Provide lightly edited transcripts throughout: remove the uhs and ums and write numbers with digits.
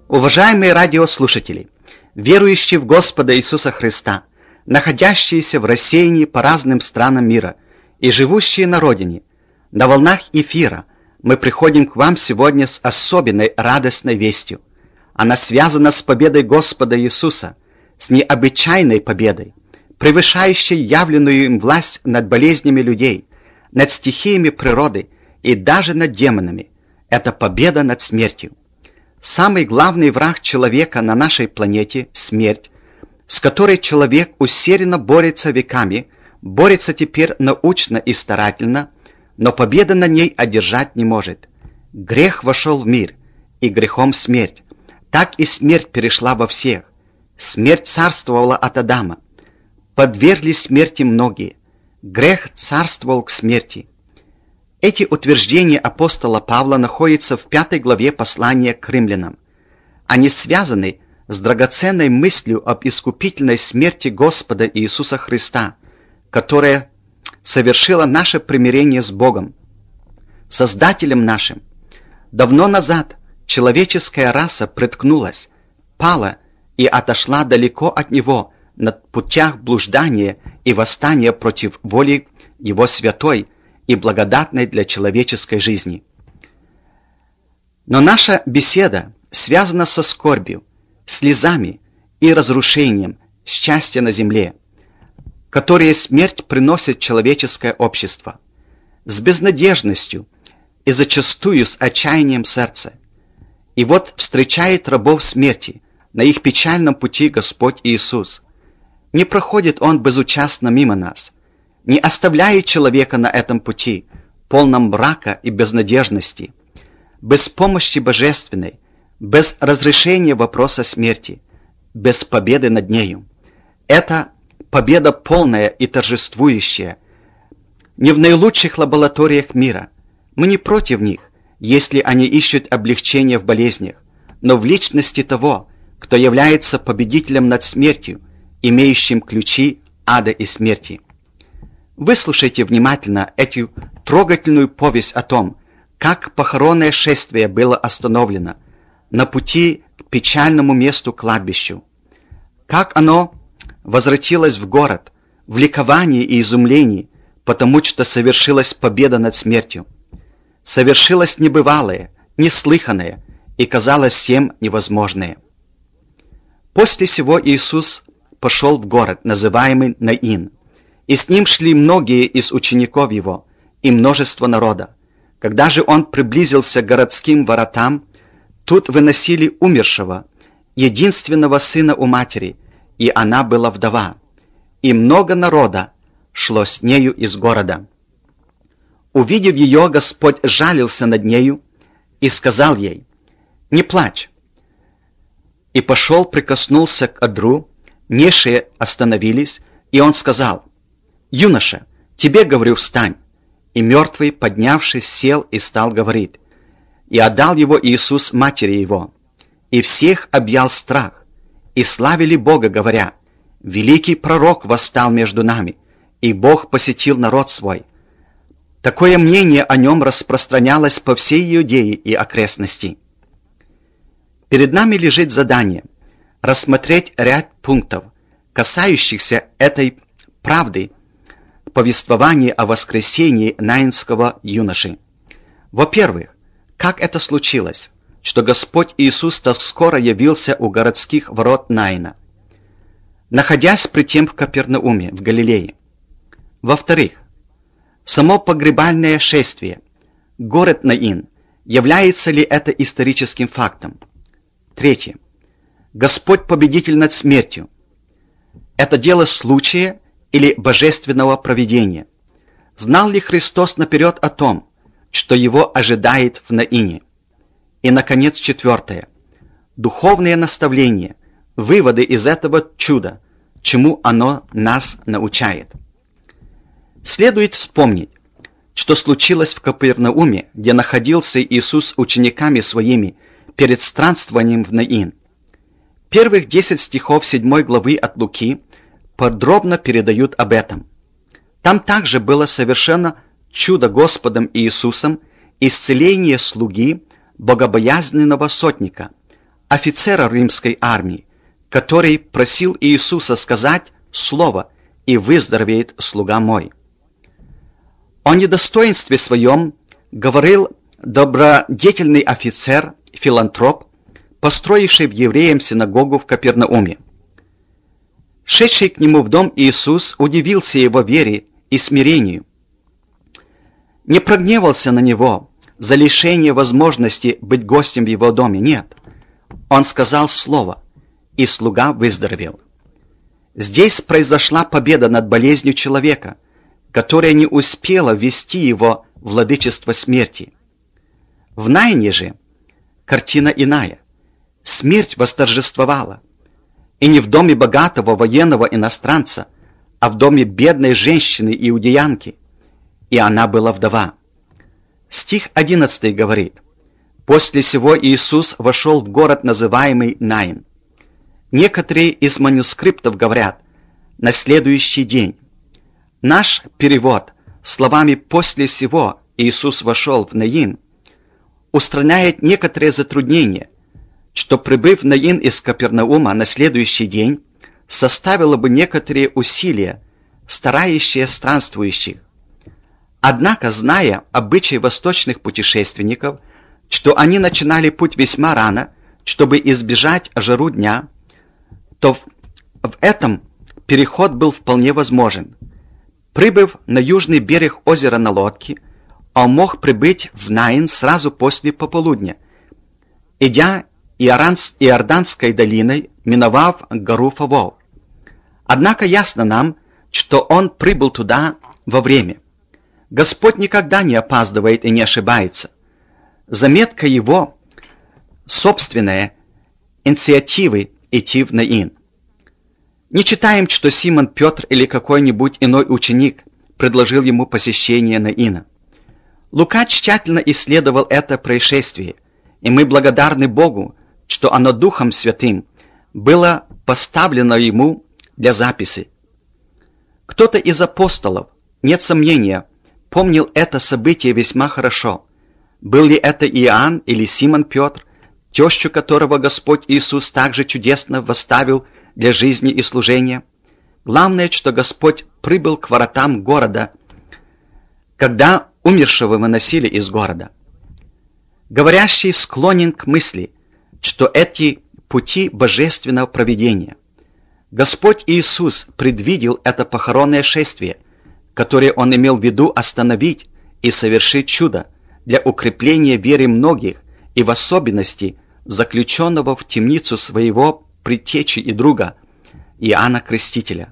Уважаемые радиослушатели, верующие в Господа Иисуса Христа, находящиеся в рассеянии по разным странам мира и живущие на родине, на волнах эфира мы приходим к вам сегодня с особенной радостной вестью. Она связана с победой Господа Иисуса, с необычайной победой, превышающей явленную им власть над болезнями людей, над стихиями природы и даже над демонами. Это победа над смертью. Самый главный враг человека на нашей планете – смерть, с которой человек усердно борется веками, борется теперь научно и старательно, но победы над ней одержать не может. Грех вошел в мир, и грехом смерть. Так и смерть перешла во всех. Смерть царствовала от Адама. Подверглись смерти многие. Грех царствовал к смерти. Эти утверждения апостола Павла находятся в 5 главе послания к римлянам. Они связаны с драгоценной мыслью об искупительной смерти Господа Иисуса Христа, которая совершила наше примирение с Богом, Создателем нашим. Давно назад человеческая раса приткнулась, пала и отошла далеко от Него на путях блуждания и восстания против воли Его святой и благодатной для человеческой жизни. Но наша беседа связана со скорбью, слезами и разрушением счастья на земле, которые смерть приносит человеческое общество, с безнадежностью и зачастую с отчаянием сердца. И вот встречает рабов смерти на их печальном пути Господь Иисус. Не проходит Он безучастно мимо нас, не оставляет человека на этом пути, полном мрака и безнадежности, без помощи божественной, без разрешения вопроса смерти, без победы над нею. Это победа полная и торжествующая. Не в наилучших лабораториях мира. Мы не против них, если они ищут облегчения в болезнях, но в личности того, кто является победителем над смертью, имеющим ключи ада и смерти. Выслушайте внимательно эту трогательную повесть о том, как похоронное шествие было остановлено на пути к печальному месту кладбищу, как оно возвратилось в город в ликовании и изумлении, потому что совершилась победа над смертью. Совершилось небывалое, неслыханное и казалось всем невозможное. После сего Иисус пошел в город, называемый Наин, и с ним шли многие из учеников его и множество народа. Когда же он приблизился к городским воротам, тут выносили умершего, единственного сына у матери, и она была вдова, и много народа шло с нею из города. Увидев ее, Господь жалился над нею и сказал ей: «Не плачь». И пошел, прикоснулся к одру, несшие остановились, и он сказал: «Юноша, тебе говорю, встань». И мертвый, поднявшись, сел и стал говорить. И отдал его Иисус матери его. И всех объял страх, и славили Бога, говоря: «Великий пророк восстал между нами, и Бог посетил народ свой». Такое мнение о нем распространялось по всей Иудее и окрестности. Перед нами лежит задание рассмотреть ряд пунктов, касающихся этой правды, повествования о воскресении наинского юноши. Во-первых, как это случилось, что Господь Иисус так скоро явился у городских ворот Наина, находясь при тем в Капернауме, в Галилее? Во-вторых, само погребальное шествие, город Наин, является ли это историческим фактом? Третье. Господь победитель над смертью. Это дело случая или божественного провидения? Знал ли Христос наперед о том, что его ожидает в Наине? И, наконец, четвертое. Духовные наставления, выводы из этого чуда, чему оно нас научает. Следует вспомнить, что случилось в Капернауме, где находился Иисус с учениками своими перед странствованием в Наин. Первых 10 стихов 7 главы от Луки подробно передают об этом. Там также было совершено чудо Господом Иисусом исцеление слуги, богобоязненного сотника, офицера римской армии, который просил Иисуса сказать слово «и выздоровеет слуга мой». О недостоинстве своем говорил добродетельный офицер, филантроп, построивший в евреям синагогу в Капернауме. Шедший к нему в дом Иисус удивился его вере и смирению. Не прогневался на него за лишение возможности быть гостем в его доме, нет. Он сказал слово, и слуга выздоровел. Здесь произошла победа над болезнью человека, которая не успела ввести его в владычество смерти. В Наине же картина иная. Смерть восторжествовала. И не в доме богатого военного иностранца, а в доме бедной женщины-иудеянки. И она была вдова. Стих 11 говорит: «После сего Иисус вошел в город, называемый Наин». Некоторые из манускриптов говорят «на следующий день». Наш перевод словами «после сего Иисус вошел в Наин» устраняет некоторые затруднения, что, прибыв в Наин из Капернаума на следующий день, составило бы некоторые усилия, старающие странствующих. Однако, зная обычаи восточных путешественников, что они начинали путь весьма рано, чтобы избежать жару дня, то в этом переход был вполне возможен. Прибыв на южный берег озера на лодке, он мог прибыть в Наин сразу после пополудня, идя Иорданской долиной, миновав гору Фавол. Однако ясно нам, что он прибыл туда во время. Господь никогда не опаздывает и не ошибается. Заметка его собственная инициативы идти в Наин. Не читаем, что Симон Петр или какой-нибудь иной ученик предложил ему посещение Наина. Лука тщательно исследовал это происшествие, и мы благодарны Богу, что оно Духом Святым было поставлено ему для записи. Кто-то из апостолов, нет сомнения, помнил это событие весьма хорошо. Был ли это Иоанн или Симон Петр, тещу которого Господь Иисус также чудесно восставил для жизни и служения? Главное, что Господь прибыл к воротам города, когда умершего выносили из города. Говорящий склонен к мысли, что эти пути божественного провидения. Господь Иисус предвидел это похоронное шествие, которое Он имел в виду остановить и совершить чудо для укрепления веры многих и в особенности заключенного в темницу своего предтечи и друга Иоанна Крестителя.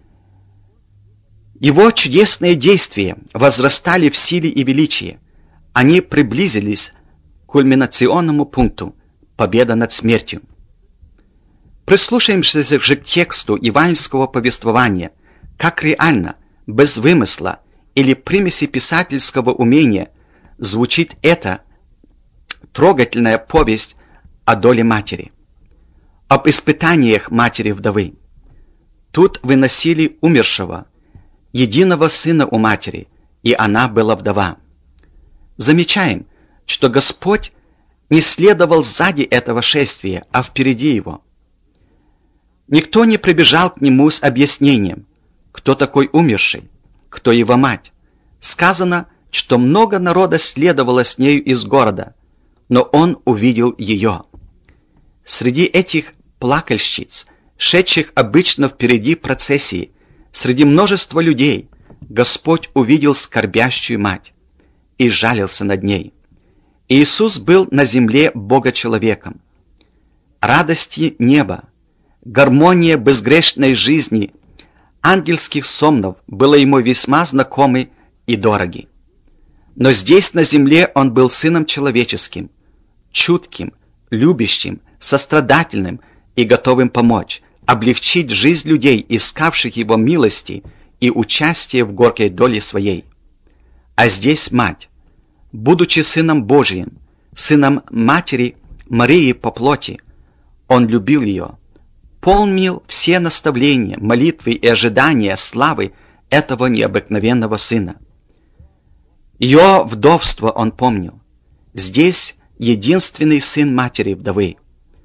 Его чудесные действия возрастали в силе и величии. Они приблизились к кульминационному пункту – победа над смертью. Прислушаемся же к тексту евангельского повествования, как реально, без вымысла или примеси писательского умения звучит эта трогательная повесть о доле матери, об испытаниях матери-вдовы. Тут выносили умершего, единого сына у матери, и она была вдова. Замечаем, что Господь не следовал сзади этого шествия, а впереди его. Никто не прибежал к нему с объяснением, кто такой умерший, кто его мать. Сказано, что много народа следовало с нею из города, но он увидел ее. Среди этих плакальщиц, шедших обычно впереди процессии, среди множества людей, Господь увидел скорбящую мать и жалился над ней. Иисус был на земле Бога-человеком. Радости неба, гармония безгрешной жизни, ангельских сомнов было ему весьма знакомы и дороги. Но здесь на земле он был сыном человеческим, чутким, любящим, сострадательным и готовым помочь, облегчить жизнь людей, искавших его милости и участия в горькой доле своей. А здесь мать, будучи сыном Божиим, сыном матери Марии по плоти, он любил ее, помнил все наставления, молитвы и ожидания славы этого необыкновенного сына. Ее вдовство он помнил. Здесь единственный сын матери-вдовы.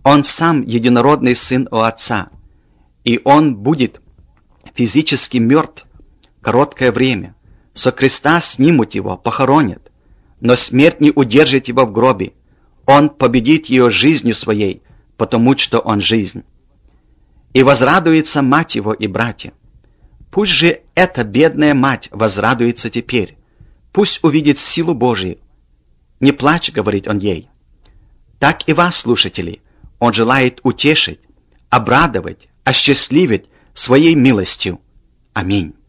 Он сам единородный Сын у Отца, и Он будет физически мертв короткое время. Со креста снимут Его, похоронят, но смерть не удержит Его в гробе. Он победит ее жизнью Своей, потому что Он жизнь. И возрадуется мать Его и братья. Пусть же эта бедная мать возрадуется теперь. Пусть увидит силу Божию. «Не плачь», — говорит Он ей. Так и вас, слушатели, Он желает утешить, обрадовать, осчастливить Своей милостью. Аминь.